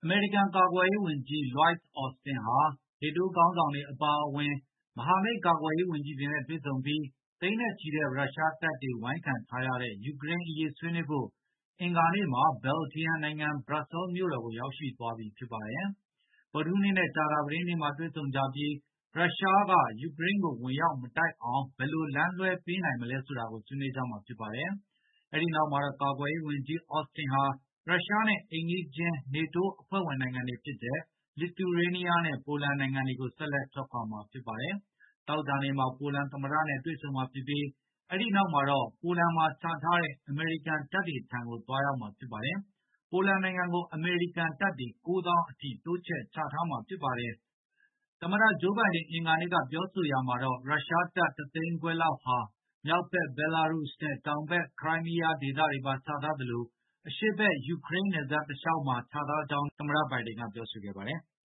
အမေရိကန်ကာကွယ်ရေးဝန်ကြီး Lloyd Austin ဟာနေတိုးခေါင်းဆောင်တွေအပါအဝင် မဟာမိတ်ကာကွယ်ရေးဝန်ကြီးတွေနဲ့တွေ့ဆုံပြီးသိန်းနဲ့ချီတဲ့ရုရှားတပ်တွေဝိုင်းခံထားရတဲ့ယူကရိန်းအရေးဆွေးနွေးဖို့အင်္ဂါနေ့မှာဘယ်လ်ဂျီယံနိုင်ငံဘရပ်ဆဲမြို့တော်ကိုရောက်ရှိသွားပြီဖြစ်ပါတယ်။ဗုဒ္ဓဟူးနေ့နဲ့ကြာသပတေးနေ့မှာတွေ့ဆုံကြပြီးရုရှားကယူကရိန်းကိုဝင်ရောက်မတိုက်အောင်ဘယ်လိုလမ်းလွှဲပေးနိုင်မလဲဆိုတာကိုဆွေးနွေးကြမှာဖြစ်ပါတယ်။အဲဒီနောက်မှာတော့ကာကွယ်ရေးဝန်ကြီးအော့စတင်ဟာရုရှားနဲ့အိမ်နီးချင်းနေတိုးအဖွဲ့ဝင်နိုင်ငံတွေဖြစ်တဲ့လစ်တူရေးနီးယားနဲ့ပိုလန်နိုင်ငံတွေကိုဆက်လက်ထွက်ခွာမှာဖြစ်ပါတယ်။သောကြာနေ့မှာပိုလန်သမ္မတနဲ့တွေ့ဆုံမှာဖြစ်ပြီးအဲဒီနောက်မှာတော့ပိုလန်မှာချထားတဲ့အမေရိကန်တပ်တွေထံကိုသွားရောက်မှာဖြစ်ပါတယ်။ပိုလန်နိုင်ငံကိုအမေရိကန်တပ်တွေ9,000အထိတိုးချဲ့ချထားမှာဖြစ်ပါတယ်။သမ္မတဂျိုးဘိုင်ဒန်အင်္ဂါနေ့ကပြောဆိုရာမှာတော့ရုရှားတပ်1,500,000လောက်ဟာမြောက်ဘက်ဘဲလာရုစ်နဲ့တောင်ဘက်ခရိုင်းမီးယားဒေသတွေမှာချထားသလိုအရှေ့ဘက်ယူကရိန်းနယ်စပ်တလျှောက်မှာချထားကြောင်းသမ္မတဘိုင်ဒန်ကပြောဆိုခဲ့ပါတယ်။